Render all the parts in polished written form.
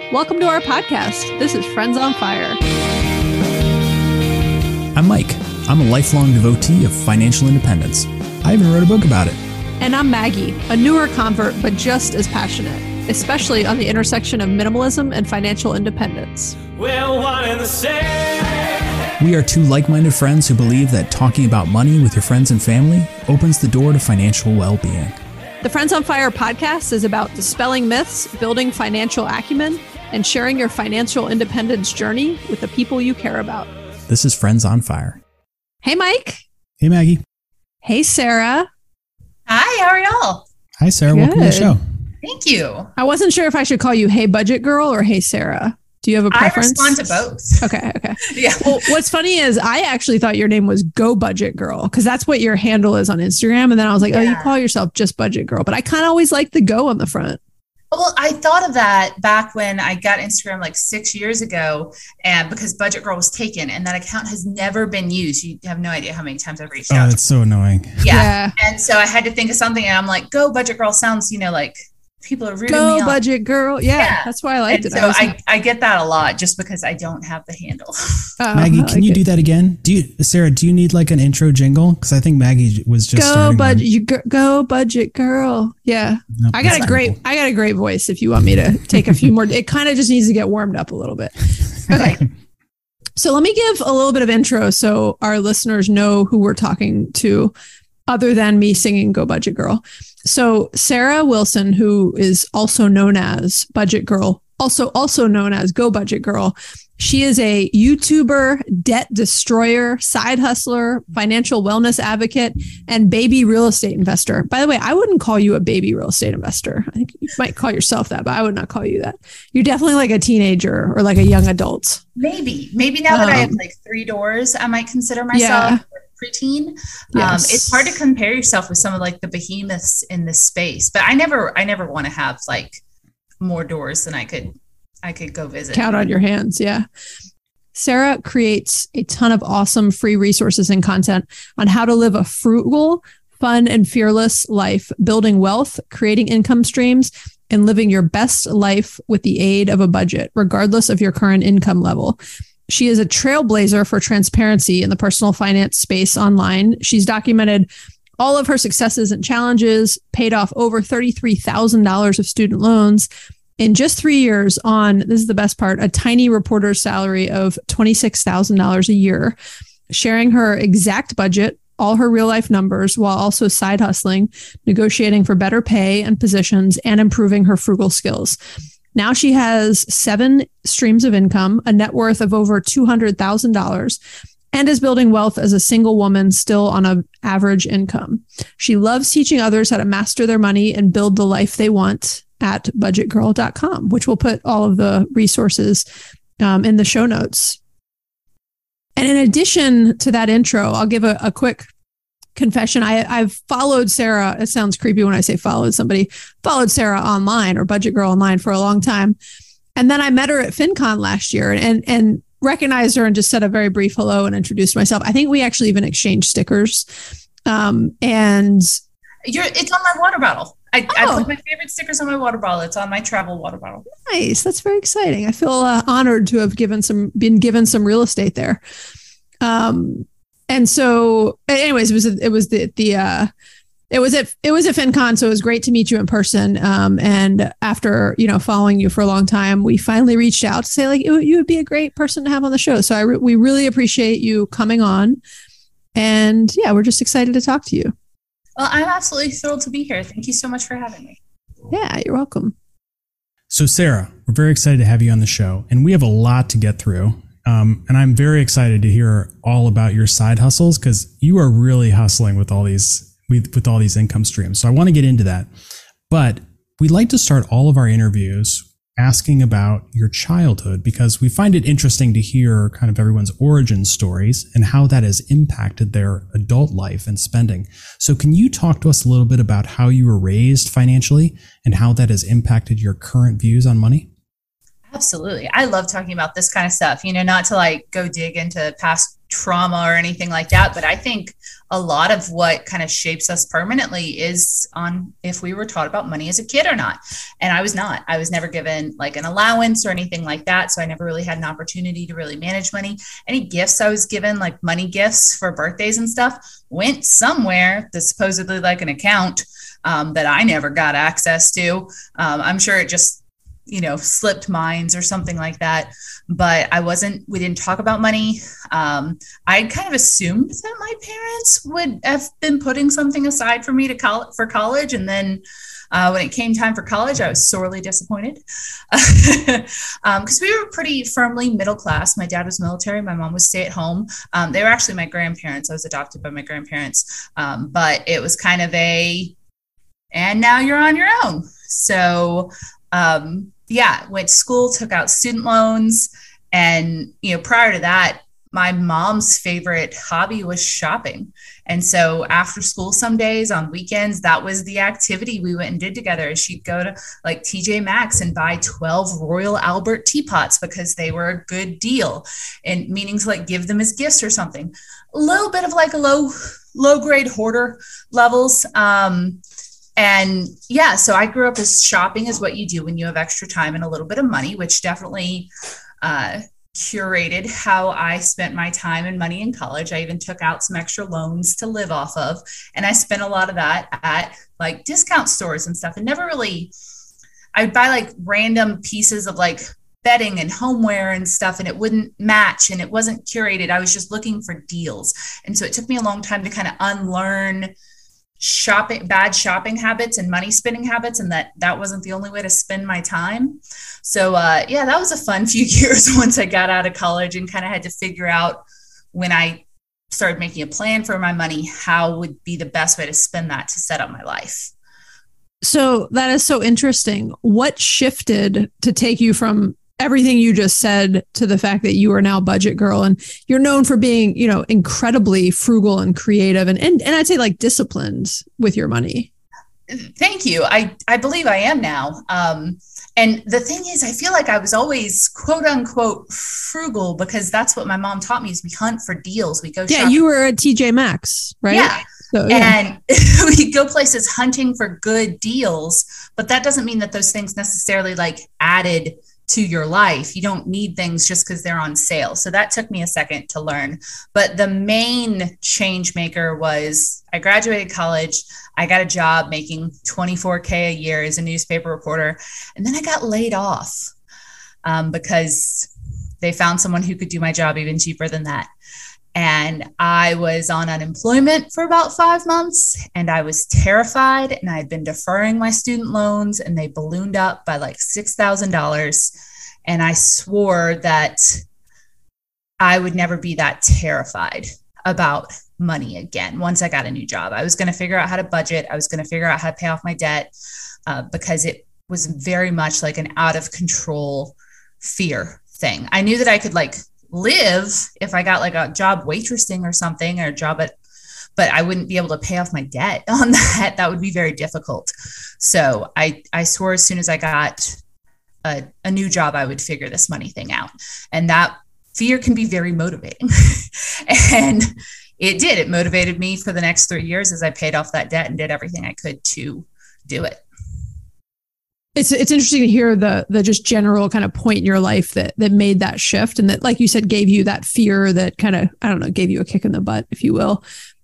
Welcome to our podcast. This is Friends on Fire. I'm Mike. I'm a lifelong devotee of financial independence. I even wrote a book about it. And I'm Maggie, a newer convert, but just as passionate, especially on the intersection of minimalism and financial independence. We're one and the same. We are two like-minded friends who believe that talking about money with your friends and family opens the door to financial well-being. The Friends on Fire podcast is about dispelling myths, building financial acumen, and sharing your financial independence journey with the people you care about. This is Friends on Fire. Hey, Mike. Hey, Maggie. Hey, Sarah. Hi, how are y'all? Hi, Sarah. Good. Welcome to the show. Thank you. I wasn't sure if I should call you Hey Budget Girl or Hey Sarah. Do you have a preference? I respond to both. Okay. Yeah. Well, what's funny is I actually thought your name was Go Budget Girl because that's what your handle is on Instagram. And then I was like, oh, you call yourself just Budget Girl. But I kind of always like the Go on the front. Well, I thought of that back when I got Instagram like 6 years ago, and because Budget Girl was taken, and that account has never been used. You have no idea how many times I've reached out. Oh, it's so annoying. Yeah. And so I had to think of something, and I'm like, Go Budget Girl sounds, like people are rooting me on. Go Budget Girl. Yeah, that's why I liked it. So I get that a lot just because I don't have the handle. Maggie, can you do that again? Sarah, do you need like an intro jingle? Because I think Maggie was just Go Budget Girl. Yeah. Nope, I got a great voice if you want me to take a few more. It kind of just needs to get warmed up a little bit. Okay. So let me give a little bit of intro so our listeners know who we're talking to other than me singing Go Budget Girl. So Sarah Wilson, who is also known as Budget Girl, also known as Go Budget Girl. She is a YouTuber, debt destroyer, side hustler, financial wellness advocate, and baby real estate investor. By the way, I wouldn't call you a baby real estate investor. I think you might call yourself that, but I would not call you that. You're definitely like a teenager or like a young adult. Maybe now that I have like 3 doors, I might consider myself preteen. Yes. It's hard to compare yourself with some of like the behemoths in this space, but I never want to have like more doors than I could go visit. Count on your hands. Yeah. Sarah creates a ton of awesome free resources and content on how to live a frugal, fun, and fearless life, building wealth, creating income streams, and living your best life with the aid of a budget, regardless of your current income level. She is a trailblazer for transparency in the personal finance space online. She's documented all of her successes and challenges, paid off over $33,000 of student loans in just 3 years on, this is the best part, a tiny reporter's salary of $26,000 a year, sharing her exact budget, all her real life numbers, while also side hustling, negotiating for better pay and positions, and improving her frugal skills. Now she has 7 streams of income, a net worth of over $200,000, and is building wealth as a single woman still on an average income. She loves teaching others how to master their money and build the life they want at budgetgirl.com, which we'll put all of the resources in the show notes. And in addition to that intro, I'll give a quick confession. I've followed Sarah. It sounds creepy when I say followed Sarah online or Budget Girl online for a long time. And then I met her at FinCon last year and recognized her and just said a very brief hello and introduced myself. I think we actually even exchanged stickers. And it's on my water bottle. I put my favorite stickers on my water bottle. It's on my travel water bottle. Nice. That's very exciting. I feel honored to have been given some real estate there. And so anyways, it was at FinCon. So it was great to meet you in person. And after, following you for a long time, we finally reached out to say like, you would be a great person to have on the show. So we really appreciate you coming on, and we're just excited to talk to you. Well, I'm absolutely thrilled to be here. Thank you so much for having me. Yeah, you're welcome. So Sarah, we're very excited to have you on the show, and we have a lot to get through. And I'm very excited to hear all about your side hustles, because you are really hustling with all these income streams. So I want to get into that. But we like to start all of our interviews asking about your childhood, because we find it interesting to hear kind of everyone's origin stories and how that has impacted their adult life and spending. So can you talk to us a little bit about how you were raised financially and how that has impacted your current views on money? Absolutely. I love talking about this kind of stuff, not to like go dig into past trauma or anything like that. But I think a lot of what kind of shapes us permanently is on if we were taught about money as a kid or not. And I was not. I was never given like an allowance or anything like that. So I never really had an opportunity to really manage money. Any gifts I was given, like money gifts for birthdays and stuff, went somewhere that's supposedly like an account that I never got access to. I'm sure it just slipped minds or something like that. But we didn't talk about money. I kind of assumed that my parents would have been putting something aside for me for college. And then when it came time for college, I was sorely disappointed because we were pretty firmly middle class. My dad was military. My mom was stay at home. They were actually my grandparents. I was adopted by my grandparents. But it was kind of and now you're on your own. So, went to school, took out student loans. And, prior to that, my mom's favorite hobby was shopping. And so after school, some days on weekends, that was the activity we went and did together. She'd go to like TJ Maxx and buy 12 Royal Albert teapots because they were a good deal, and meaning to like give them as gifts or something. A little bit of like a low grade hoarder levels. So I grew up as shopping is what you do when you have extra time and a little bit of money, which definitely curated how I spent my time and money in college. I even took out some extra loans to live off of. And I spent a lot of that at like discount stores and stuff. And never really, I would buy like random pieces of like bedding and homeware and stuff, and it wouldn't match and it wasn't curated. I was just looking for deals. And so it took me a long time to kind of unlearn bad shopping habits and money spending habits, and that wasn't the only way to spend my time. So that was a fun few years once I got out of college and kind of had to figure out, when I started making a plan for my money, how would be the best way to spend that to set up my life. So that is so interesting. What shifted to take you from everything you just said to the fact that you are now budget girl, and you're known for being, incredibly frugal and creative and I'd say like disciplined with your money? Thank you. I believe I am now. And the thing is, I feel like I was always quote unquote frugal because that's what my mom taught me, is we hunt for deals. We go shopping. Yeah, you were at TJ Maxx, right? Yeah. So, and we go places hunting for good deals, but that doesn't mean that those things necessarily like added to your life. You don't need things just because they're on sale. So that took me a second to learn. But the main change maker was I graduated college. I got a job making $24K a year as a newspaper reporter. And then I got laid off because they found someone who could do my job even cheaper than that. And I was on unemployment for about 5 months, and I was terrified, and I had been deferring my student loans, and they ballooned up by like $6,000. And I swore that I would never be that terrified about money again. Once I got a new job, I was going to figure out how to budget. I was going to figure out how to pay off my debt because it was very much like an out of control fear thing. I knew that I could like live if I got like a job waitressing or something, or a job but I wouldn't be able to pay off my debt on that. That would be very difficult. So I swore as soon as I got a new job, I would figure this money thing out. And that fear can be very motivating. And it did. It motivated me for the next 3 years as I paid off that debt and did everything I could to do it. It's interesting to hear the just general kind of point in your life that made that shift, and that, like you said, gave you that fear that kind of, I don't know, gave you a kick in the butt, if you will.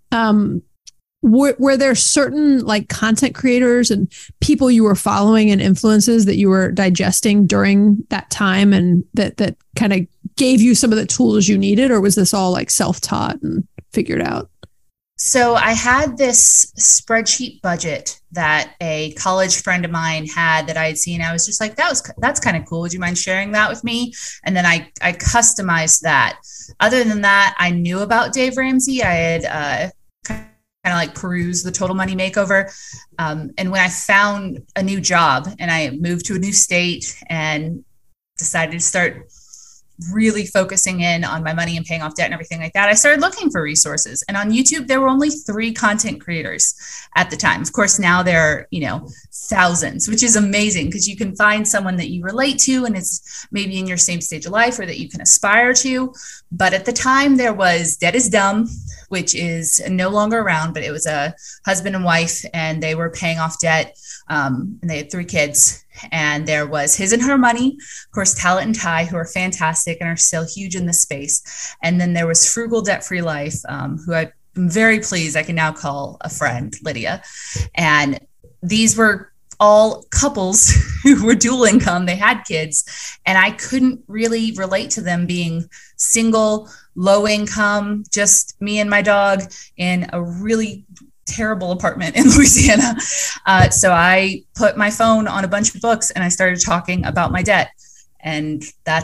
Were there certain like content creators and people you were following and influences that you were digesting during that time, and that kind of gave you some of the tools you needed, or was this all like self-taught and figured out? So I had this spreadsheet budget that a college friend of mine had that I had seen. I was just like, that's kind of cool. Would you mind sharing that with me? And then I customized that. Other than that, I knew about Dave Ramsey. I had kind of like perused the Total Money Makeover. And when I found a new job and I moved to a new state and decided to start really focusing in on my money and paying off debt and everything like that, I started looking for resources. And on YouTube, there were only 3 content creators at the time. Of course, now there are, thousands, which is amazing because you can find someone that you relate to and is maybe in your same stage of life or that you can aspire to. But at the time, there was Debt is Dumb, which is no longer around, but it was a husband and wife, and they were paying off debt. And they had 3 kids. And there was His and Her Money, of course, Talent and Ty, who are fantastic and are still huge in this space. And then there was Frugal Debt-Free Life, who I'm very pleased I can now call a friend, Lydia. And these were all couples who were dual income. They had kids, and I couldn't really relate to them being single, low income, just me and my dog in a really terrible apartment in Louisiana. So I put my phone on a bunch of books and I started talking about my debt. And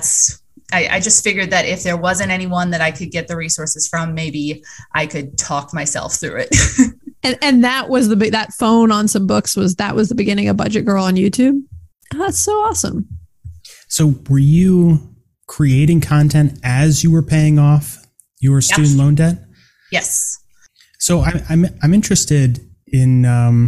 I just figured that if there wasn't anyone that I could get the resources from, maybe I could talk myself through it. And that was that phone on some books was the beginning of Budget Girl on YouTube. Oh, that's so awesome. So were you creating content as you were paying off your student loan debt? Yes. So I'm interested in,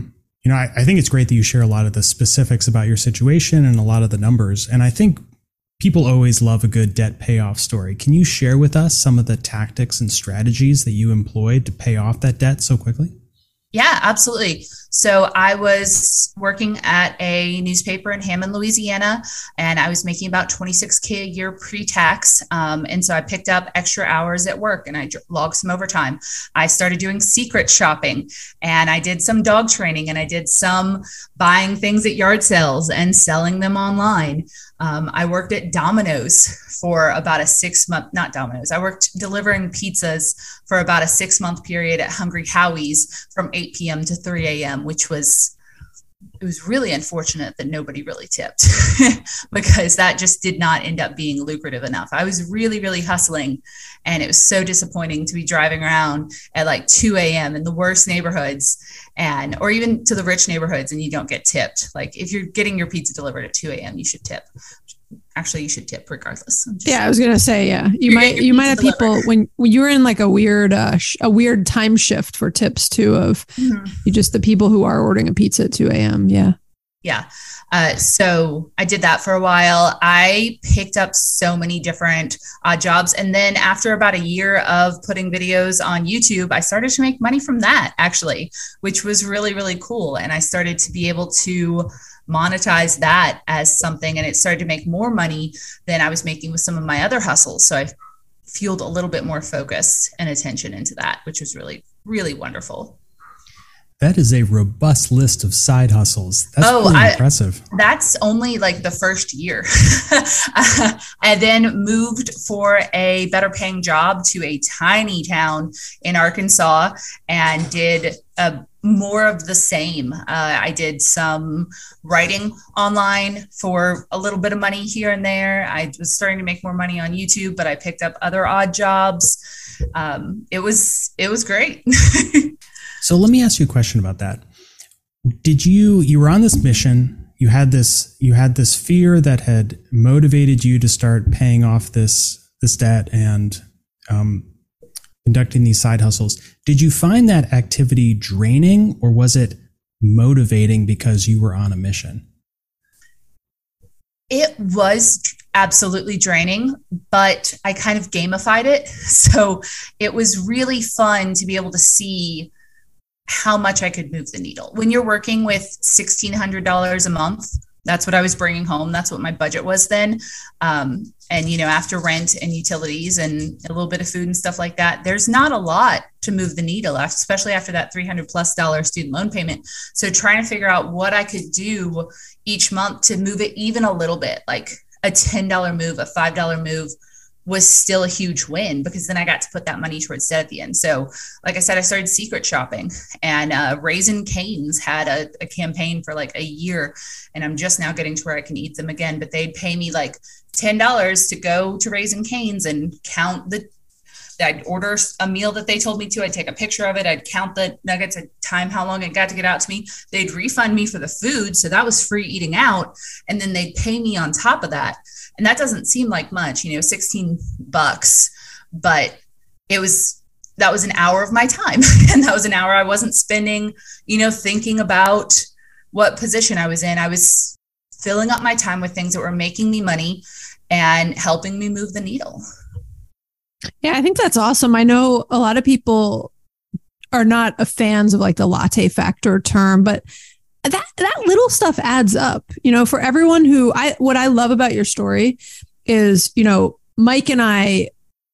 I think it's great that you share a lot of the specifics about your situation and a lot of the numbers. And I think people always love a good debt payoff story. Can you share with us some of the tactics and strategies that you employed to pay off that debt so quickly? Yeah, absolutely. So I was working at a newspaper in Hammond, Louisiana, and I was making about $26K a year pre-tax. And so I picked up extra hours at work and I logged some overtime. I started doing secret shopping, and I did some dog training, and I did some buying things at yard sales and selling them online. I worked at Domino's for about a 6-month, not Domino's. I worked delivering pizzas for about a 6-month period at Hungry Howie's from 8 p.m. to 3 a.m., which was really unfortunate that nobody really tipped because that just did not end up being lucrative enough. I was really, really hustling, and it was so disappointing to be driving around at like 2 a.m. in the worst neighborhoods or even to the rich neighborhoods, and you don't get tipped. Like if you're getting your pizza delivered at 2 a.m., you should tip. Actually, you should tip regardless. I was gonna say, yeah, you might have people when you're in like a weird time shift for tips too. Of you just the people who are ordering a pizza at 2 a.m. Yeah. So I did that for a while. I picked up so many different odd jobs, and then after about a year of putting videos on YouTube, I started to make money from that actually, which was really, really cool. And I started to be able to monetize that as something, and it started to make more money than I was making with some of my other hustles. So I fueled a little bit more focus and attention into that, which was really, really wonderful. That is a robust list of side hustles. That's really impressive. That's only like the first year. I then moved for a better paying job to a tiny town in Arkansas and did more of the same. I did some writing online for a little bit of money here and there. I was starting to make more money on YouTube, but I picked up other odd jobs. It was great. So let me ask you a question about that. You were on this mission, you had this fear that had motivated you to start paying off this debt and conducting these side hustles. Did you find that activity draining, or was it motivating because you were on a mission? It was absolutely draining, but I kind of gamified it. So it was really fun to be able to see how much I could move the needle. When you're working with $1,600 a month, that's what I was bringing home. That's what my budget was then. And, after rent and utilities and a little bit of food and stuff like that, there's not a lot to move the needle, especially after that $300+ student loan payment. So trying to figure out what I could do each month to move it even a little bit, like a $10 move, a $5 move, was still a huge win because then I got to put that money towards debt at the end. So like I said, I started secret shopping, and Raising Cane's had a campaign for like a year, and I'm just now getting to where I can eat them again, but they'd pay me like $10 to go to Raising Cane's and count I'd order a meal that they told me to. I'd take a picture of it. I'd count the nuggets, I'd time how long it got to get out to me. They'd refund me for the food. So that was free eating out. And then they'd pay me on top of that And that doesn't seem like much, 16 bucks, but that was an hour of my time. And that was an hour I wasn't spending, thinking about what position I was in. I was filling up my time with things that were making me money and helping me move the needle. Yeah, I think that's awesome. I know a lot of people are not fans of like the latte factor term, but that little stuff adds up, for everyone what I love about your story is, Mike and I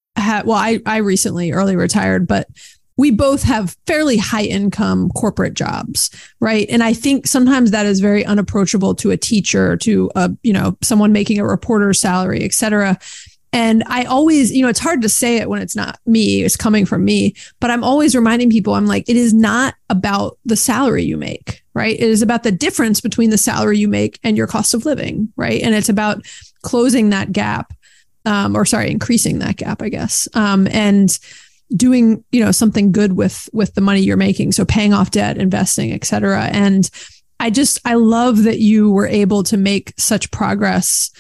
I recently early retired, but we both have fairly high income corporate jobs, right? And I think sometimes that is very unapproachable to a teacher, to someone making a reporter's salary, et cetera. And I always, it's hard to say it when it's not me, it's coming from me, but I'm always reminding people, I'm like, it is not about the salary you make, right? It is about the difference between the salary you make and your cost of living, right? And it's about closing that gap, increasing that gap, I guess, and doing, something good with the money you're making. So paying off debt, investing, et cetera. And I love that you were able to make such progress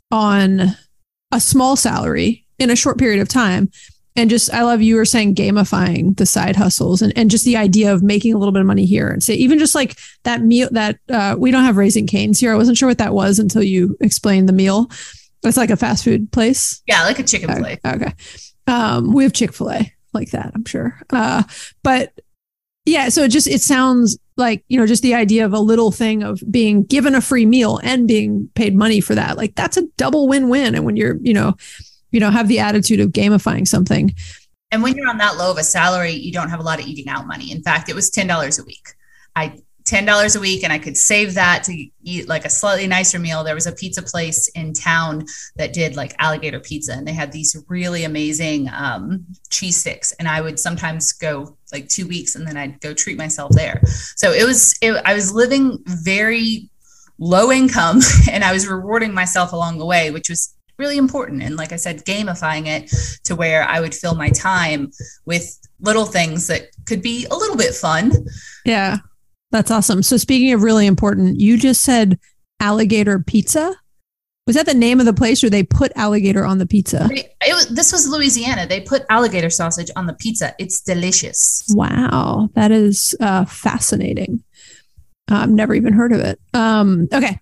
on a small salary in a short period of time. And I love you were saying gamifying the side hustles and just the idea of making a little bit of money here and say, even just like that meal that we don't have Raising Cane's here. I wasn't sure what that was until you explained the meal. It's like a fast food place. Yeah. Like a chicken place. Okay. We have Chick-fil-A like that, I'm sure. But yeah, so it sounds like, just the idea of a little thing of being given a free meal and being paid money for that, like that's a double win-win. And when you're, have the attitude of gamifying something. And when you're on that low of a salary, you don't have a lot of eating out money. In fact, it was $10 a week. $10 a week, and I could save that to eat like a slightly nicer meal. There was a pizza place in town that did like alligator pizza, and they had these really amazing cheese sticks. And I would sometimes go like 2 weeks, and then I'd go treat myself there. So I was living very low income, and I was rewarding myself along the way, which was really important. And like I said, gamifying it to where I would fill my time with little things that could be a little bit fun. Yeah. That's awesome. So speaking of really important, you just said alligator pizza. Was that the name of the place, or they put alligator on the pizza? This was Louisiana. They put alligator sausage on the pizza. It's delicious. Wow. That is fascinating. I've never even heard of it. Okay.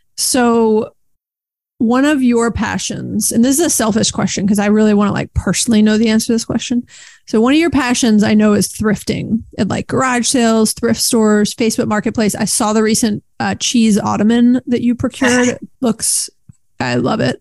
So one of your passions, and this is a selfish question because I really want to like personally know the answer to this question. So one of your passions I know is thrifting at like garage sales, thrift stores, Facebook Marketplace. I saw the recent cheese ottoman that you procured. I love it.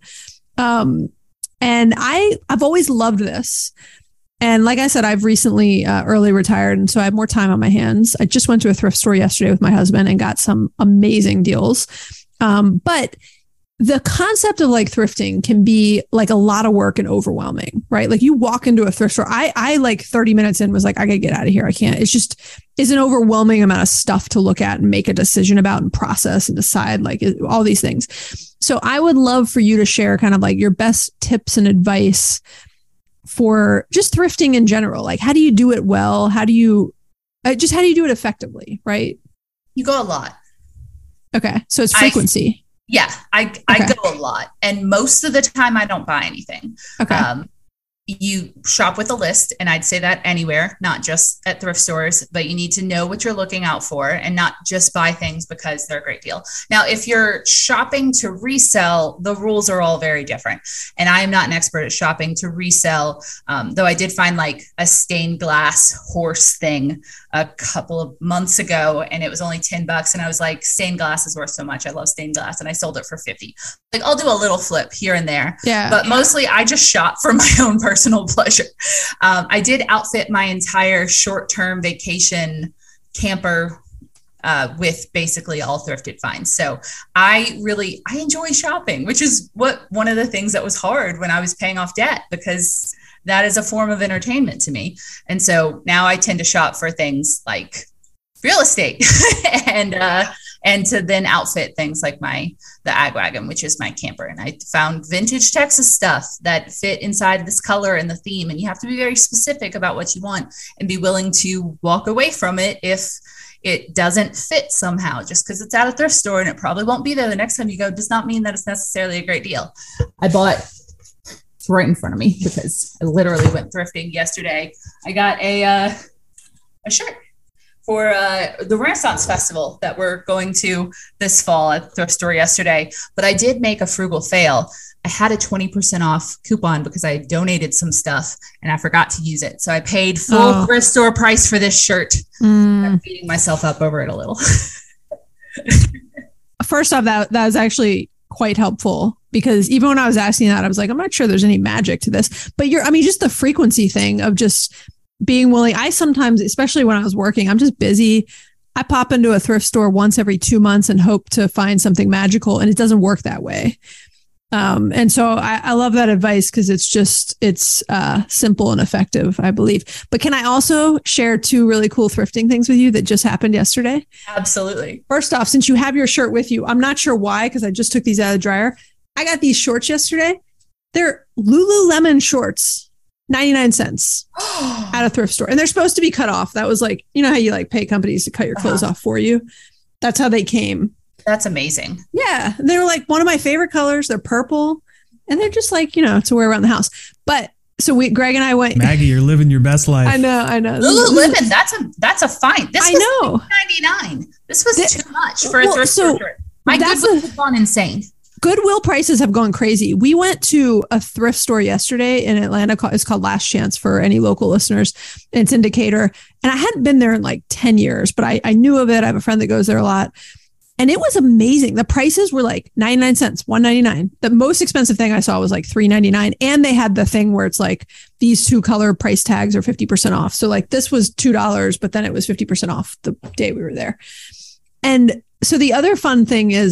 And I've always loved this. And like I said, I've recently early retired, and so I have more time on my hands. I just went to a thrift store yesterday with my husband and got some amazing deals. But the concept of like thrifting can be like a lot of work and overwhelming, right? Like you walk into a thrift store. I like 30 minutes in was like, I gotta get out of here. I can't. It's an overwhelming amount of stuff to look at and make a decision about and process and decide like all these things. So I would love for you to share kind of like your best tips and advice for just thrifting in general. Like, how do you do it well? How do you do it effectively? Right. You go a lot. Okay. So it's frequency. I go a lot, and most of the time I don't buy anything. Okay. You shop with a list, and I'd say that anywhere, not just at thrift stores, but you need to know what you're looking out for and not just buy things because they're a great deal. Now, if you're shopping to resell, the rules are all very different. And I am not an expert at shopping to resell, though I did find like a stained glass horse thing a couple of months ago, and it was only $10. And I was like, stained glass is worth so much. I love stained glass. And I sold it for $50. Like I'll do a little flip here and there, but mostly I just shop for my own personal pleasure. I did outfit my entire short-term vacation camper with basically all thrifted finds. So I enjoy shopping, which is one of the things that was hard when I was paying off debt, because that is a form of entertainment to me. And so now I tend to shop for things like real estate and to then outfit things like the Ag Wagon, which is my camper. And I found vintage Texas stuff that fit inside this color and the theme. And you have to be very specific about what you want and be willing to walk away from it if it doesn't fit somehow. Just because it's at a thrift store and it probably won't be there the next time you go does not mean that it's necessarily a great deal. I bought, it's right in front of me because I literally went thrifting yesterday. I got a shirt for the Renaissance Festival that we're going to this fall at the thrift store yesterday. But I did make a frugal fail. I had a 20% off coupon because I donated some stuff and I forgot to use it. So I paid full thrift store price for this shirt. I'm beating myself up over it a little. First off, that was actually quite helpful, because even when I was asking that, I was like, I'm not sure there's any magic to this. But just the frequency thing of just being willing. I sometimes, especially when I was working, I'm just busy. I pop into a thrift store once every 2 months and hope to find something magical, and it doesn't work that way. And so I love that advice, because it's simple and effective, I believe. But can I also share 2 really cool thrifting things with you that just happened yesterday? Absolutely. First off, since you have your shirt with you, I'm not sure why, because I just took these out of the dryer. I got these shorts yesterday. They're Lululemon shorts. 99 cents at a thrift store. And they're supposed to be cut off. That was like, you know how you like pay companies to cut your clothes off for you? That's how they came. That's amazing. Yeah. They were like one of my favorite colors. They're purple. And they're just like, to wear around the house. But so Greg and I went. Maggie, you're living your best life. I know. Lululemon, that's a fine. This was $99. This was too much for a thrift store shirt. My Goodwill has gone insane. Goodwill prices have gone crazy. We went to a thrift store yesterday in Atlanta. It's called Last Chance for any local listeners. It's in Decatur. And I hadn't been there in like 10 years, but I knew of it. I have a friend that goes there a lot. And it was amazing. The prices were like 99 cents, $1.99. The most expensive thing I saw was like $3.99. And they had the thing where it's like these 2 color price tags are 50% off. So like this was $2, but then it was 50% off the day we were there. And so the other fun thing is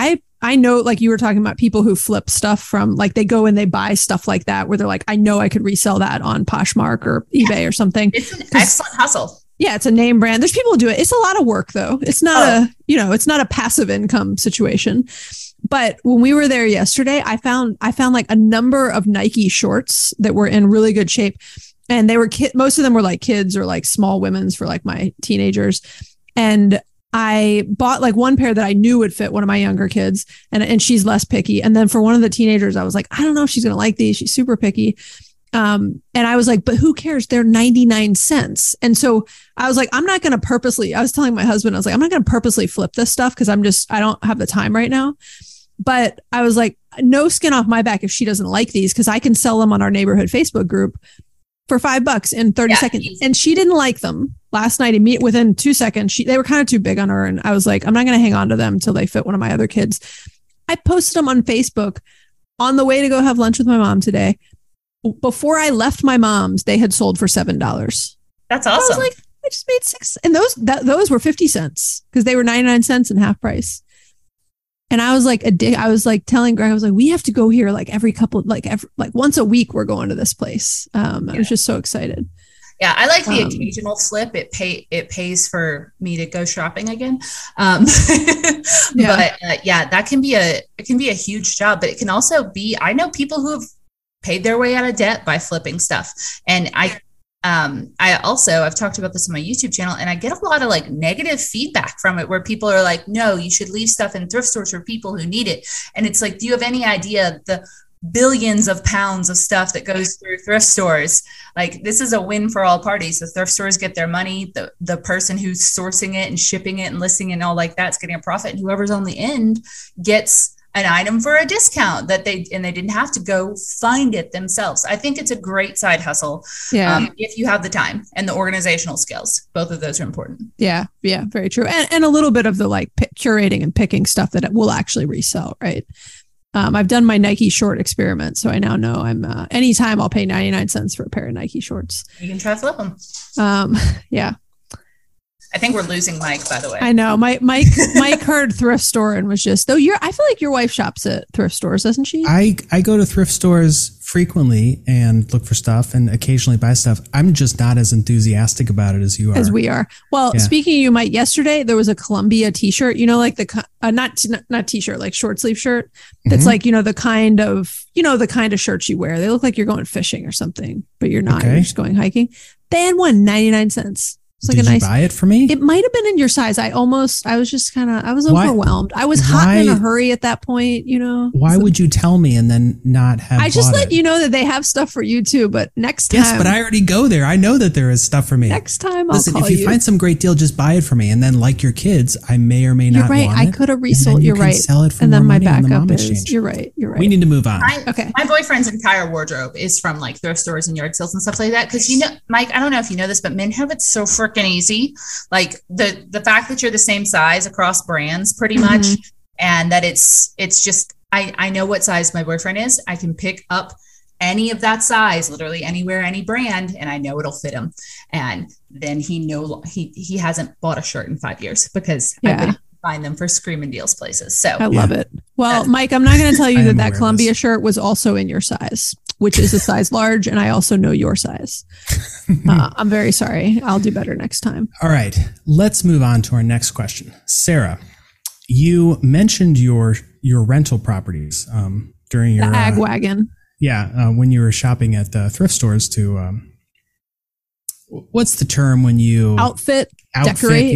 I know, like you were talking about people who flip stuff from, like they go and they buy stuff like that where they're like, I know I could resell that on Poshmark or eBay or something. It's an excellent hustle. Yeah, it's a name brand. There's people who do it. It's a lot of work though. It's not it's not a passive income situation. But when we were there yesterday, I found like a number of Nike shorts that were in really good shape. And they were most of them were like kids or like small women's for like my teenagers. And I bought like one pair that I knew would fit one of my younger kids, and she's less picky. And then for one of the teenagers, I was like, I don't know if she's going to like these. She's super picky. And I was like, but who cares? They're 99 cents. And so I was like, I was telling my husband, I was like, I'm not going to purposely flip this stuff because I don't have the time right now. But I was like, no skin off my back if she doesn't like these, because I can sell them on our neighborhood Facebook group for $5 in 30 seconds. Easy. And she didn't like them. Last night, within 2 seconds, they were kind of too big on her. And I was like, I'm not going to hang on to them until they fit one of my other kids. I posted them on Facebook on the way to go have lunch with my mom today. Before I left my mom's, they had sold for $7. That's awesome. I was like, I just made $6. And those were 50 cents because they were 99 cents and half price. And I was like, telling Greg, I was like, we have to go here like every once a week. We're going to this place. I was just so excited. Yeah, I like the occasional flip. It pays for me to go shopping again. But that can be a huge job. But it can also be, I know people who have paid their way out of debt by flipping stuff. And I've talked about this on my YouTube channel, and I get a lot of like negative feedback from it where people are like, no, you should leave stuff in thrift stores for people who need it. And it's like, do you have any idea the billions of pounds of stuff that goes through thrift stores? Like, this is a win for all parties. The thrift stores get their money. The person who's sourcing it and shipping it and listing it and all like that's getting a profit. And whoever's on the end gets an item for a discount that they didn't have to go find it themselves. I think it's a great side hustle. Yeah. If you have the time and the organizational skills. Both of those are important. Yeah. Yeah. Very true. And a little bit of the like curating and picking stuff that it will actually resell. Right. I've done my Nike short experiment, so I now know I'm anytime I'll pay 99 cents for a pair of Nike shorts. You can try flip them. Yeah. I think we're losing Mike, by the way. I know. Mike heard thrift store and was just, I feel like your wife shops at thrift stores, doesn't she? I go to thrift stores frequently and look for stuff and occasionally buy stuff. I'm just not as enthusiastic about it as you are. As we are. Well, yeah. Speaking of you, Mike, yesterday there was a Columbia t-shirt, like the, not t-shirt, like short sleeve shirt. That's like, the kind of shirts you wear. They look like you're going fishing or something, but you're not. Okay. You're just going hiking. They had one 99 cents. It's like Did a nice. you buy it for me? It might have been in your size. I was Why- overwhelmed. I was hot and in a hurry at that point, Why would you tell me and then not have I just bought let it? you know that they have stuff for you too, but next time. Yes, but I already go there. I know that there is stuff for me. Next time I'll Listen, call if you find some great deal, just buy it for me. And then, like your kids, I may or may You're not right. want I it. could have and resold. then you You're can right. Sell it for And then more my money on the backup mom is. exchange. You're right. You're right. We need to move on. Okay. My boyfriend's entire wardrobe is from like thrift stores and yard sales and stuff like that. Because Mike, I don't know if you know this, but men have it so freaking easy. Like the fact that you're the same size across brands, pretty much, and that it's just I know what size my boyfriend is. I can pick up any of that size, literally anywhere, any brand, and I know it'll fit him. And then he hasn't bought a shirt in 5 years because I couldn't find them for screaming deals places. So I love it. Well, Mike, I'm not going to tell you I am that aware of Columbia this. shirt was also in your size, which is a size large, and I also know your size. I'm very sorry. I'll do better next time. All right, let's move on to our next question. Sarah, you mentioned your rental properties during The your ag wagon. when you were shopping at the thrift stores to what's the term when you Outfit. decorate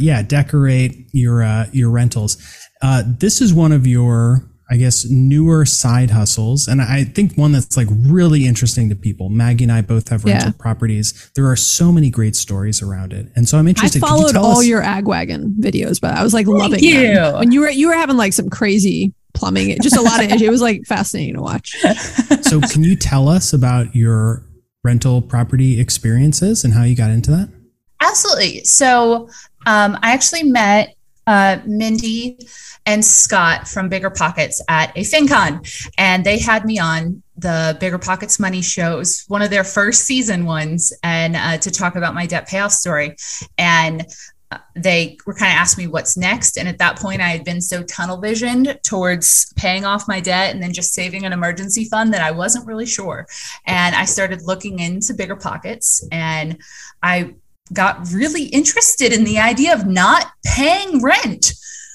your rentals. This is one of your, I guess, newer side hustles, and I think one that's like really interesting to people. Maggie and I both have rental properties. There are so many great stories around it, and so I'm I interested. followed all your ag wagon videos, but I was like loving you. them. When you were having like some crazy plumbing, just a lot of issues. It was like fascinating to watch. So can you tell us about your rental property experiences and how you got into that? Absolutely. So I actually met Mindy and Scott from Bigger Pockets at a FinCon, and they had me on the Bigger Pockets Money shows, one of their first season ones, and to talk about my debt payoff story. And they were kind of asking me what's next. And at that point, I had been so tunnel visioned towards paying off my debt and then just saving an emergency fund that I wasn't really sure. And I started looking into Bigger Pockets, and I got really interested in the idea of not paying rent.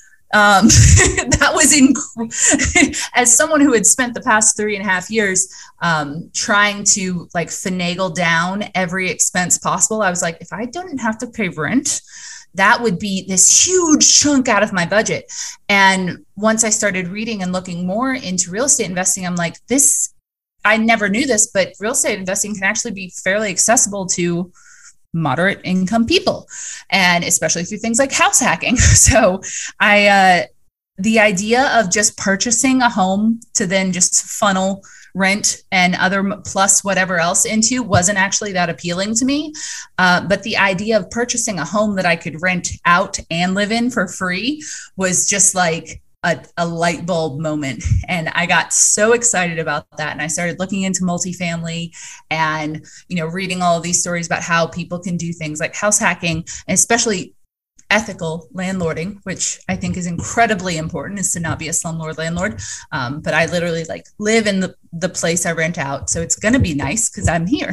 That was as someone who had spent the past 3.5 years trying to like finagle down every expense possible. I was like, if I didn't have to pay rent, that would be this huge chunk out of my budget. And once I started reading and looking more into real estate investing, I'm like, I never knew this, but real estate investing can actually be fairly accessible to moderate income people, and especially through things like house hacking. So the idea of just purchasing a home to then just funnel rent and other plus whatever else into wasn't actually that appealing to me. But the idea of purchasing a home that I could rent out and live in for free was just like a light bulb moment. And I got so excited about that. And I started looking into multifamily and, reading all of these stories about how people can do things like house hacking, and especially ethical landlording, which I think is incredibly important, is to not be a slumlord landlord. But I literally live in the place I rent out. So it's going to be nice because I'm here.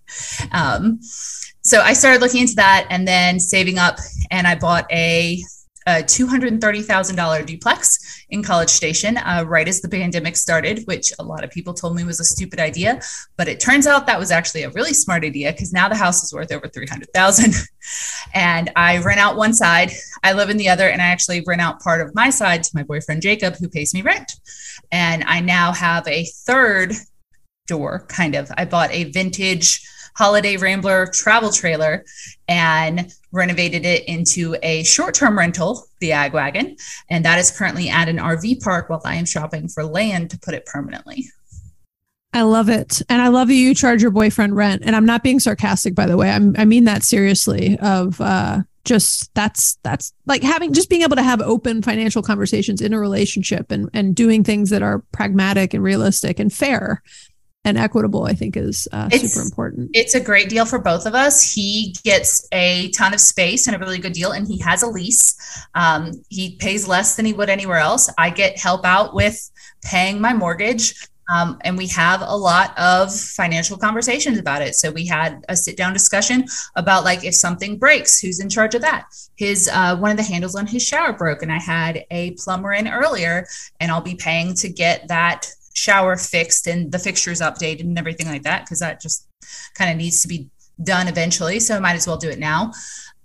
So I started looking into that and then saving up, and I bought a $230,000 duplex in College Station right as the pandemic started, which a lot of people told me was a stupid idea, but it turns out that was actually a really smart idea because now the house is worth over $300,000. And I rent out one side, I live in the other, and I actually rent out part of my side to my boyfriend Jacob, who pays me rent. And I now have a third door, kind of. I bought a vintage Holiday Rambler travel trailer and renovated it into a short-term rental, the Ag Wagon. And that is currently at an RV park while I am shopping for land to put it permanently. I love it. And I love you charge your boyfriend rent. And I'm not being sarcastic, by the way. I mean that seriously, of just that's like being able to have open financial conversations in a relationship and doing things that are pragmatic and realistic and fair and equitable, I think is super important. It's a great deal for both of us. He gets a ton of space and a really good deal, and he has a lease. He pays less than he would anywhere else. I get help out with paying my mortgage. And we have a lot of financial conversations about it. So we had a sit down discussion about if something breaks, who's in charge of that? His one of the handles on his shower broke, and I had a plumber in earlier, and I'll be paying to get that shower fixed and the fixtures updated and everything like that, because that just kind of needs to be done eventually. So I might as well do it now.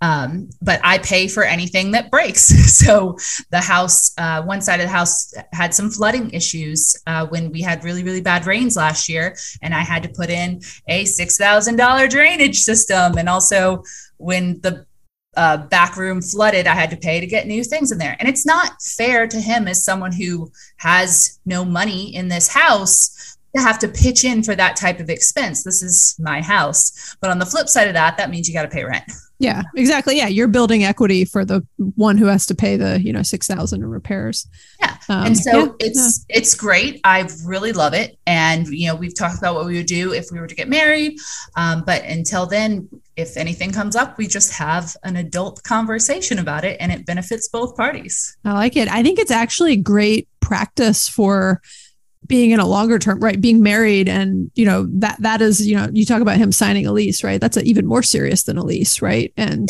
But I pay for anything that breaks. So the house, one side of the house had some flooding issues when we had really, really bad rains last year. And I had to put in a $6,000 drainage system. And also when the back room flooded, I had to pay to get new things in there. And it's not fair to him as someone who has no money in this house to have to pitch in for that type of expense. This is my house. But on the flip side of that, that means you got to pay rent. Yeah, exactly. Yeah. You're building equity for the one who has to pay the, $6,000 in repairs. Yeah. And so it's great. I really love it. And, we've talked about what we would do if we were to get married. But until then, if anything comes up, we just have an adult conversation about it, and it benefits both parties. I like it. I think it's actually great practice for being in a longer term, right? Being married. And, that is, you talk about him signing a lease, right? That's even more serious than a lease, right? And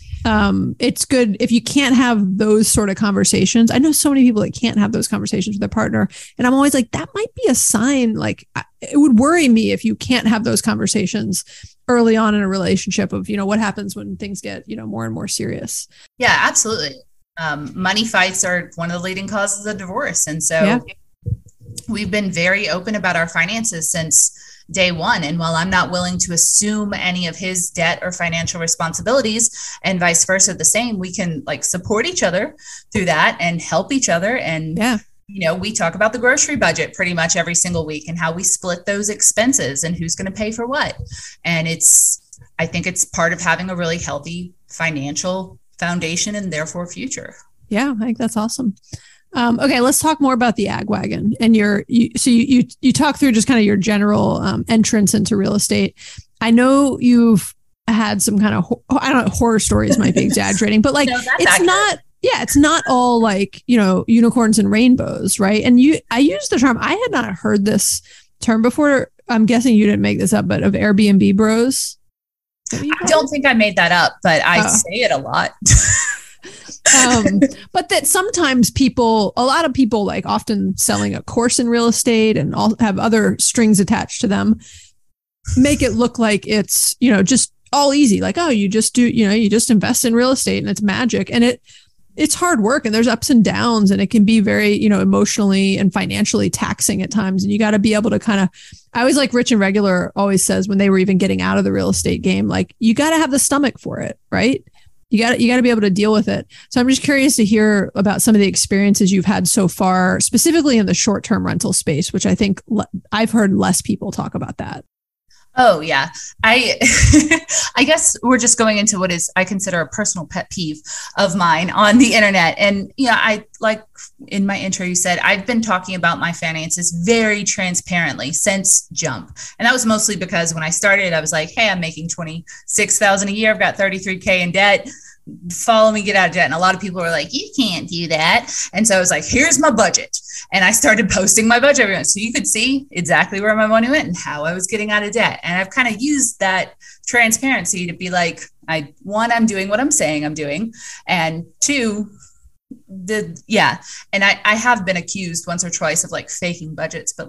it's good if you can't have those sort of conversations. I know so many people that can't have those conversations with their partner. And I'm always like, that might be a sign. Like, it would worry me if you can't have those conversations early on in a relationship of, what happens when things get, more and more serious. Yeah, absolutely. Money fights are one of the leading causes of divorce. And so we've been very open about our finances since day one. And while I'm not willing to assume any of his debt or financial responsibilities, and vice versa, the same, we can support each other through that and help each other. And, we talk about the grocery budget pretty much every single week and how we split those expenses and who's going to pay for what. And I think it's part of having a really healthy financial foundation and therefore future. Yeah, I think that's awesome. Okay, let's talk more about the Ag Wagon and you talk through just kind of your general entrance into real estate. I know you've had some kind of, horror stories might be exaggerating, but it's not all unicorns and rainbows, right? And I use the term, I had not heard this term before. I'm guessing you didn't make this up, but of Airbnb bros. I don't think I made that up, but I say it a lot. But that sometimes a lot of people often selling a course in real estate and all have other strings attached to them, make it look like it's, just all easy. Like, oh, you just do, you just invest in real estate and it's magic. And it's hard work and there's ups and downs and it can be very, emotionally and financially taxing at times. And you got to be able to I always Rich and Regular always says when they were even getting out of the real estate game, you got to have the stomach for it, right? You got to be able to deal with it. So I'm just curious to hear about some of the experiences you've had so far, specifically in the short-term rental space, which I think I've heard less people talk about that. Oh yeah. I guess we're just going into what I consider a personal pet peeve of mine on the internet. And I in my intro, you said, I've been talking about my finances very transparently since jump. And that was mostly because when I started, I was like, hey, I'm making $26,000 a year. I've got $33,000 in debt. Follow me, get out of debt. And a lot of people were like, you can't do that. And so I was like, here's my budget. And I started posting my budget every month. So you could see exactly where my money went and how I was getting out of debt. And I've kind of used that transparency to be like, I'm doing what I'm saying I'm doing. And two, and I have been accused once or twice of faking budgets, but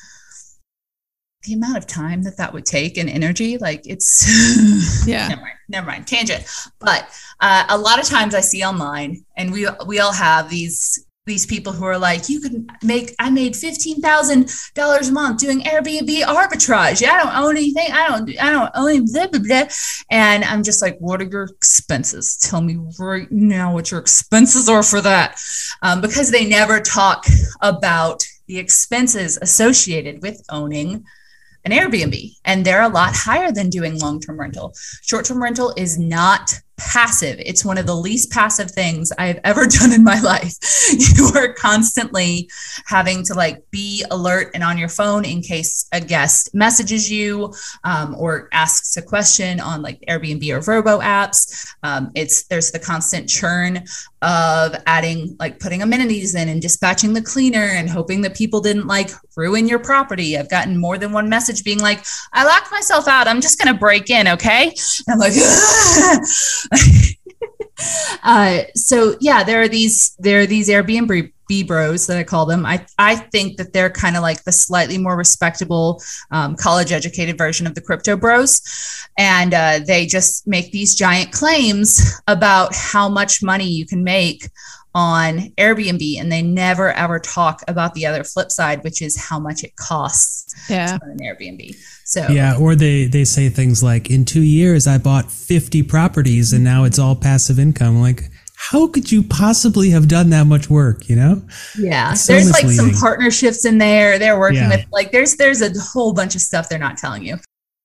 the amount of time that would take and energy, it's never mind, tangent. But a lot of times I see online, and we all have these people who are like, I made $15,000 a month doing Airbnb arbitrage. I don't own anything. I don't own blah, blah, blah. And I'm just like, what are your expenses? Tell me right now what your expenses are for that. Because they never talk about the expenses associated with owning an Airbnb. And they're a lot higher than doing long-term rental. Short-term rental is not passive. It's one of the least passive things I've ever done in my life. You are constantly having to be alert and on your phone in case a guest messages you or asks a question on Airbnb or Vrbo apps. There's the constant churn of adding, putting amenities in and dispatching the cleaner and hoping that people didn't ruin your property. I've gotten more than one message being like, I locked myself out. I'm just going to break in. Okay. And I'm like, so yeah, there are these Airbnb B bros that I call them. I think that they're kind of like the slightly more respectable college educated version of the crypto bros. And they just make these giant claims about how much money you can make on Airbnb. And they never, ever talk about the other flip side, which is how much it costs to run an Airbnb. So yeah, or they say things like, in 2 years, I bought 50 properties and now it's all passive income. Like, how could you possibly have done that much work, you know? Yeah. So there's misleading. Like some partnerships in there they're working with, like there's a whole bunch of stuff they're not telling you.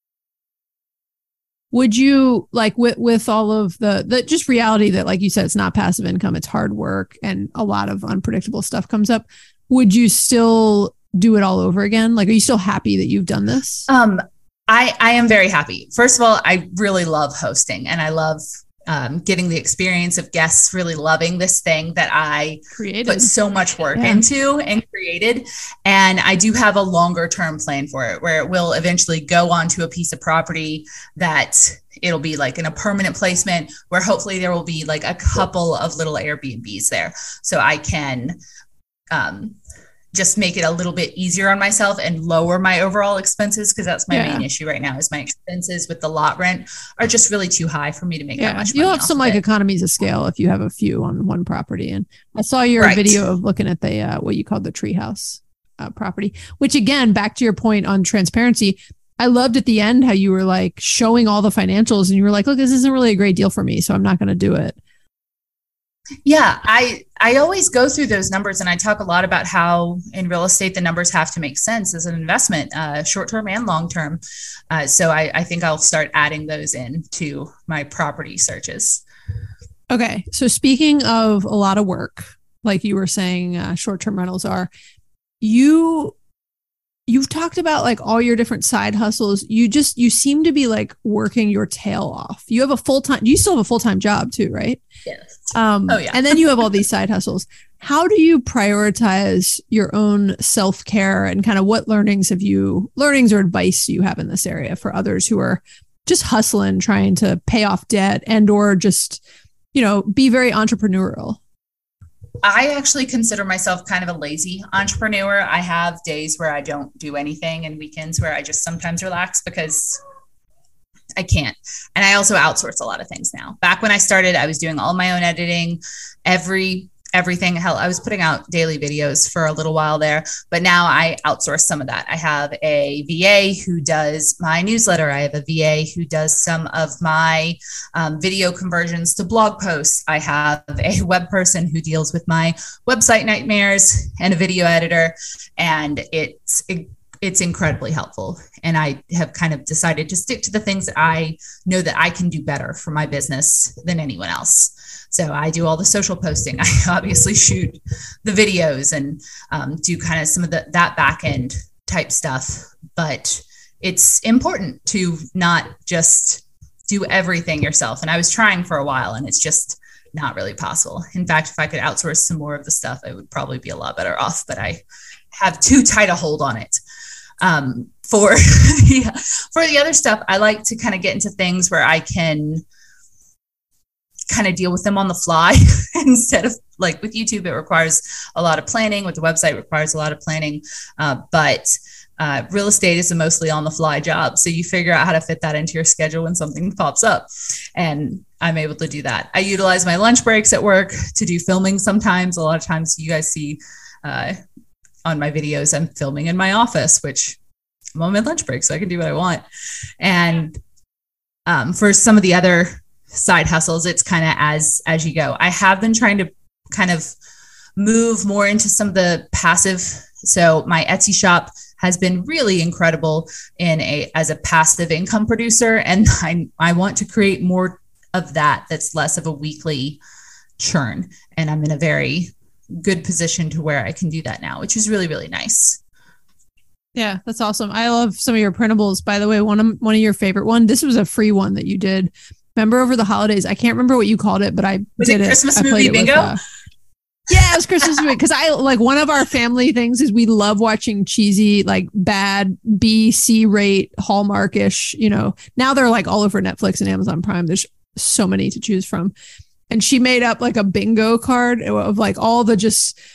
Would you like with all of the just reality that, like you said, it's not passive income, it's hard work and a lot of unpredictable stuff comes up. Would you still do it all over again? Like, are you still happy that you've done this? I am very happy. First of all, I really love hosting and I love getting the experience of guests really loving this thing that I put so much work into and created. And I do have a longer term plan for it where it will eventually go onto a piece of property that it'll be like in a permanent placement where hopefully there will be like a couple of little Airbnbs there. So I can just make it a little bit easier on myself and lower my overall expenses. Cause that's my main issue right now is my expenses with the lot rent are just really too high for me to make that much money. You'll have some like economies of scale if you have a few on one property. And I saw your video of looking at the, what you called the treehouse property, which again, back to your point on transparency. I loved at the end how you were like showing all the financials and you were like, look, this isn't really a great deal for me. So I'm not going to do it. Yeah, I always go through those numbers and I talk a lot about how in real estate, the numbers have to make sense as an investment, short-term and long-term. So I think I'll start adding those into my property searches. Okay. So speaking of a lot of work, like you were saying, short-term rentals are, you've talked about like all your different side hustles. You seem to be like working your tail off. You have a full-time, you still have a full-time job too, right? Yes. And then you have all these side hustles. How do you prioritize your own self-care and kind of what learnings or advice do you have in this area for others who are just hustling, trying to pay off debt and, or just, be very entrepreneurial? I actually consider myself kind of a lazy entrepreneur. I have days where I don't do anything and weekends where I just sometimes relax because I can't. And I also outsource a lot of things now. Back when I started, I was doing all my own editing, everything. Hell, I was putting out daily videos for a little while there, but now I outsource some of that. I have a VA who does my newsletter. I have a VA who does some of my video conversions to blog posts. I have a web person who deals with my website nightmares and a video editor. And it's incredibly helpful. And I have kind of decided to stick to the things that I know that I can do better for my business than anyone else. So I do all the social posting. I obviously shoot the videos and do kind of some of that back end type stuff. But it's important to not just do everything yourself. And I was trying for a while and it's just not really possible. In fact, if I could outsource some more of the stuff, I would probably be a lot better off, but I have too tight a hold on it. For the other stuff, I like to kind of get into things where I can kind of deal with them on the fly instead of like with YouTube, it requires a lot of planning. With the website, it requires a lot of planning. But real estate is a mostly on the fly job. So you figure out how to fit that into your schedule when something pops up. And I'm able to do that. I utilize my lunch breaks at work to do filming sometimes. A lot of times you guys see on my videos, I'm filming in my office, which I'm on my lunch break, so I can do what I want. And for some of the other side hustles, it's kind of as you go. I have been trying to kind of move more into some of the passive. So my Etsy shop has been really incredible as a passive income producer. And I want to create more of that's less of a weekly churn. And I'm in a very good position to where I can do that now, which is really, really nice. Yeah, that's awesome. I love some of your printables. By the way, one of your favorite one, this was a free one that you did. Remember over the holidays, I can't remember what you called it, but I did it. Christmas movie bingo? Yeah, it was Christmas movie. Because I like one of our family things is we love watching cheesy, like bad B/C rate Hallmarkish, now they're like all over Netflix and Amazon Prime. There's so many to choose from. And she made up like a bingo card of like all the just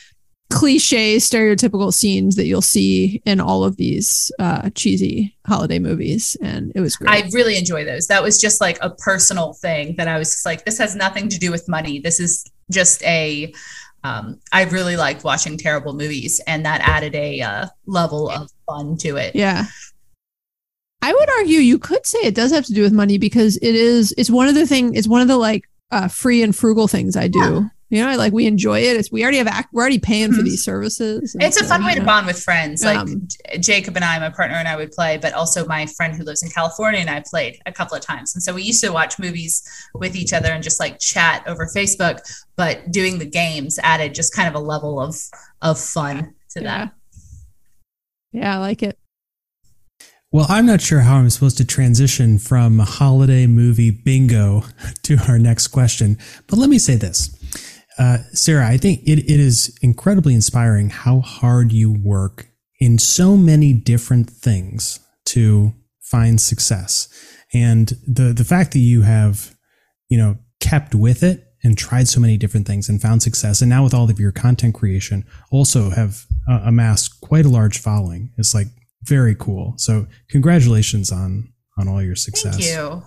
cliche, stereotypical scenes that you'll see in all of these cheesy holiday movies. And it was great. I really enjoy those. That was just like a personal thing that I was just like, this has nothing to do with money. This is just I really like watching terrible movies, and that added a level of fun to it. Yeah. I would argue you could say it does have to do with money, because it's one of the like free and frugal things I do. Yeah. You know, like we enjoy it. We're already paying for these services. It's a fun way to bond with friends. Like Jacob and I, my partner and I would play, but also my friend who lives in California and I played a couple of times. And so we used to watch movies with each other and just like chat over Facebook, but doing the games added just kind of a level of fun to that. Yeah, I like it. Well, I'm not sure how I'm supposed to transition from holiday movie bingo to our next question, but let me say this. Sarah, I think it is incredibly inspiring how hard you work in so many different things to find success. And the fact that you have, kept with it and tried so many different things and found success. And now with all of your content creation also have amassed quite a large following. It's like very cool. So congratulations on all your success. Thank you.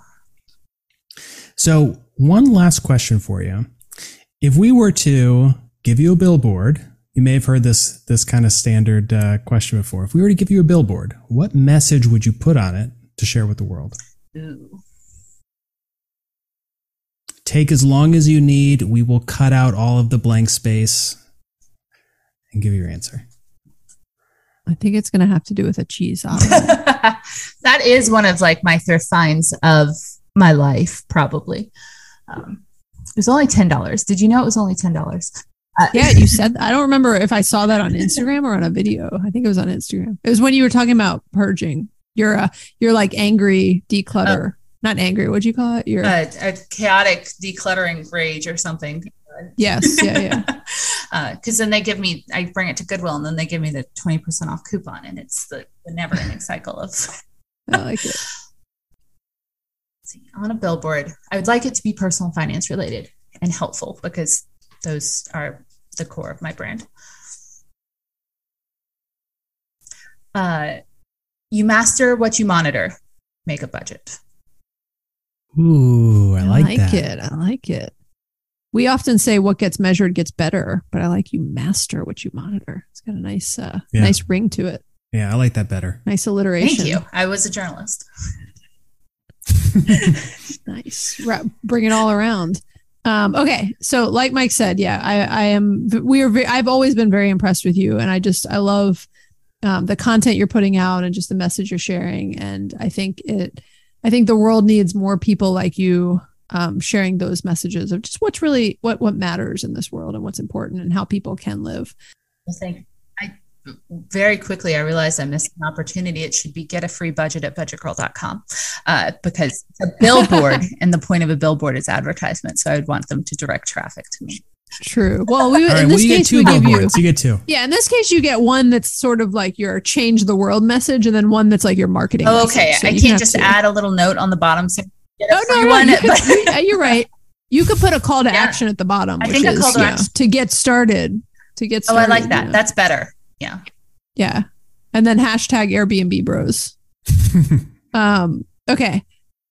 So one last question for you. If we were to give you a billboard, you may have heard this kind of standard question before. If we were to give you a billboard, what message would you put on it to share with the world? Ooh. Take as long as you need. We will cut out all of the blank space and give you your answer. I think it's going to have to do with a cheese omelet. That is one of like my thrift finds of my life, probably. It was only $10. Did you know it was only $10? Yeah, you said that. I don't remember if I saw that on Instagram or on a video. I think it was on Instagram. It was when you were talking about purging. You're like angry declutter. Not angry. What'd you call it? You're a chaotic decluttering rage or something. Yes. Yeah. Because then I bring it to Goodwill, and then they give me the 20% off coupon, and it's the never ending cycle of. I like it. On a billboard, I would like it to be personal finance related and helpful, because those are the core of my brand. You master what you monitor. Make a budget. Ooh, I like that. I like it. We often say what gets measured gets better, but I like you master what you monitor. It's got a nice, nice ring to it. Yeah, I like that better. Nice alliteration. Thank you. I was a journalist. Nice. Bring it all around. Okay. So like Mike said, I've always been very impressed with you. And I love the content you're putting out and just the message you're sharing. And I think the world needs more people like you sharing those messages of just what's really, what matters in this world and what's important and how people can live. Well, thank you. Very quickly, I realized I missed an opportunity. It should be get a free budget at budgetgirl.com because it's a billboard and the point of a billboard is advertisement. So I would want them to direct traffic to me. True. Well, in this case, we give you. You get two. Yeah, in this case, you get one that's sort of like your change the world message, and then one that's like your marketing. Oh, okay. So I can't just add a little note on the bottom. So you're right. You could put a call to action at the bottom. I think a call to action to get started. Oh, I like that. That's better. Yeah. Yeah. And then hashtag Airbnb bros. Okay.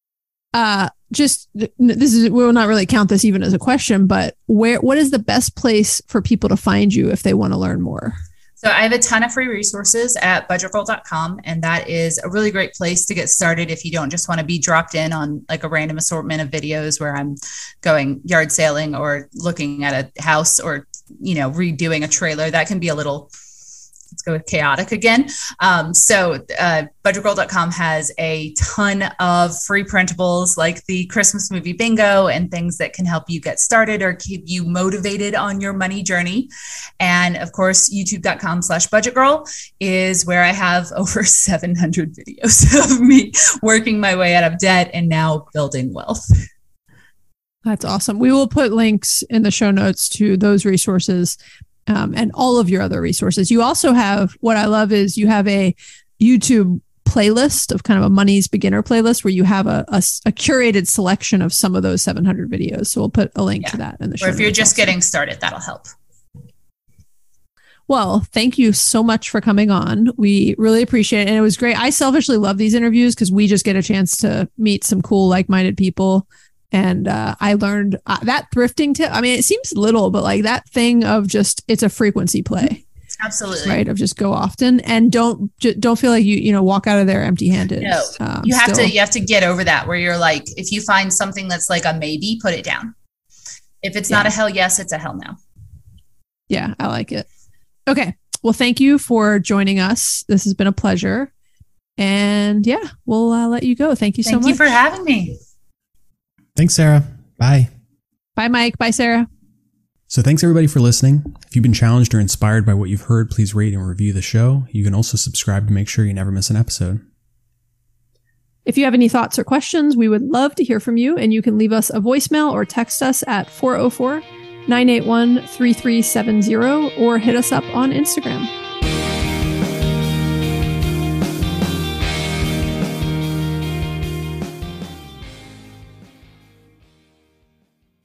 We will not really count this even as a question, but what is the best place for people to find you if they want to learn more? So I have a ton of free resources at budgetgirl.com, and that is a really great place to get started if you don't just want to be dropped in on like a random assortment of videos where I'm going yard sailing or looking at a house or, redoing a trailer. That can be a little, let's go with chaotic again. Budgetgirl.com has a ton of free printables like the Christmas movie bingo and things that can help you get started or keep you motivated on your money journey. And of course, youtube.com/budgetgirl is where I have over 700 videos of me working my way out of debt and now building wealth. That's awesome. We will put links in the show notes to those resources. And all of your other resources. You also have, what I love is you have a YouTube playlist of kind of a money's beginner playlist where you have a curated selection of some of those 700 videos. So we'll put a link to that in the show notes. Or if you're just getting started, that'll help. Well, thank you so much for coming on. We really appreciate it. And it was great. I selfishly love these interviews because we just get a chance to meet some cool, like-minded people. And I learned that thrifting tip. I mean, it seems little, but like that thing of just, it's a frequency play. Absolutely. Right. Of just go often and don't feel like you walk out of there empty handed. No, you have to get over that where you're like, if you find something that's like a maybe, put it down. If it's not a hell yes, it's a hell no. Yeah, I like it. Okay. Well, thank you for joining us. This has been a pleasure. And yeah, we'll let you go. Thank you so much. Thank you for having me. Thanks, Sarah. Bye. Bye, Mike. Bye, Sarah. So thanks everybody for listening. If you've been challenged or inspired by what you've heard, please rate and review the show. You can also subscribe to make sure you never miss an episode. If you have any thoughts or questions, we would love to hear from you, and you can leave us a voicemail or text us at 404-981-3370 or hit us up on Instagram.